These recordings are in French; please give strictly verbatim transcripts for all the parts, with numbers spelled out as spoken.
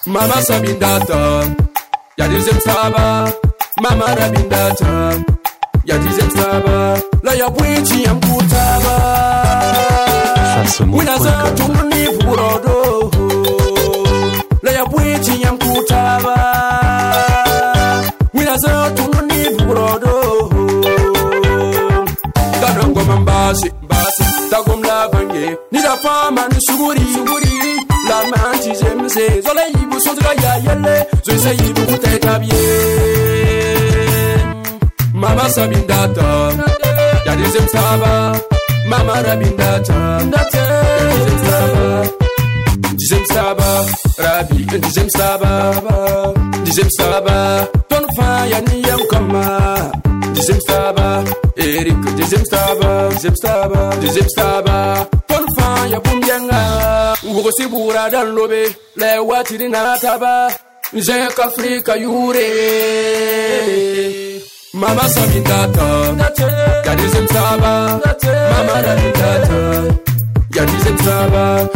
Mama sabindata, ya dizem saba. Mama rabindata, ya dizem saba. La ya bwinchi ya mkutaba. Wina za tumuni burodo. La ya bwinchi ya mkutaba. Wina za tumuni burodo. Kadongo mambasi, basi, tagom la vange. Nida fama ni suguri, suguri. La manchi zemse, zola yibu sotra ya yele. Zoisa yibu kuteka bien. Mama sabindata, ya dizem saba. Mama rabindata, dizem saba. Dizem saba, rabi, dizem saba. Dizem saba, ton fa ya niyam kama. Dizem saba, Eric, dizem saba. Dizem saba, dizem saba. Ton fa ya bumyenga. Ugo sibura dan lobe, le watiri na taba. Zek Afrika yure. Mama sabindata, ya dizem saba. Mama rabindata, ya dizem saba.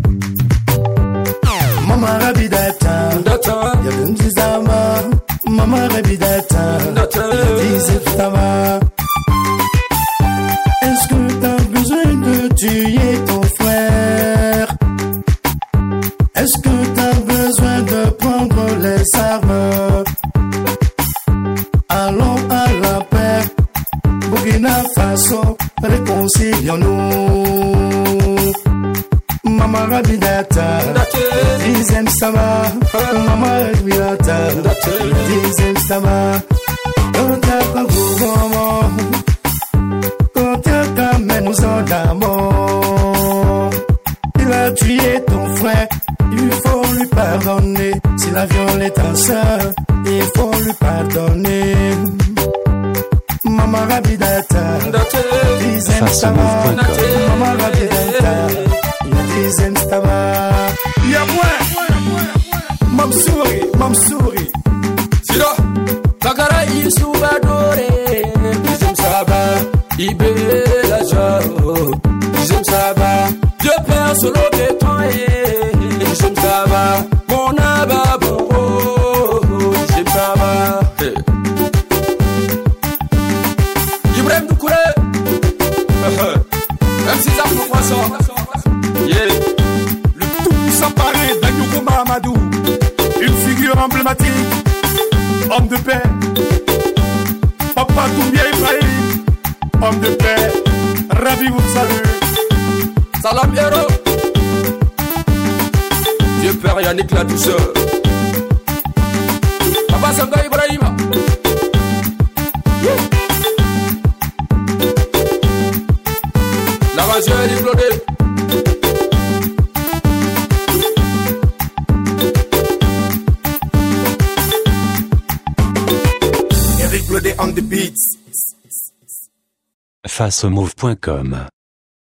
Mama rabidata, ya dizem saba. Mama rabidata, ya dizem saba. Est-ce que t'as besoin de tuer ton frère? Est-ce que t'as besoin de prendre les armes? Allons à la paix, Burkina Faso, réconcilions-nous. Mama rabidata, dizem saba. Mama rabidata, dizem saba. Quand t'as pas gouvernement, quand t'as qu'à nous en d'amour. Il a tué ton frère, il faut lui pardonner. Si la viole est ta sœur, il faut lui pardonner. Mama rabidata, dizem saba. Mama rabidata, dizem saba. Ya mwen, mamsouri, mamsouri. Sida, takara isu badore. Dizem saba, ibe la jao. Dizem saba, je perds sur le béton. Dizem saba, mon ababo. Dizem saba. Ibrahim Doucouré. Même si ça pour moi ça. Yeah. Le tout-puissant parrain d'Agnogo Mahamadou, une figure emblématique, homme de paix. Papa Doumbia Ibrahim, homme de paix. Ravi vous salue. Salam héros. Dieu Père Yannick la douceur. Papa Sanga Ibrahima. Yeah. La radio est diplômée. Eric Blodé on the beats. face au move point com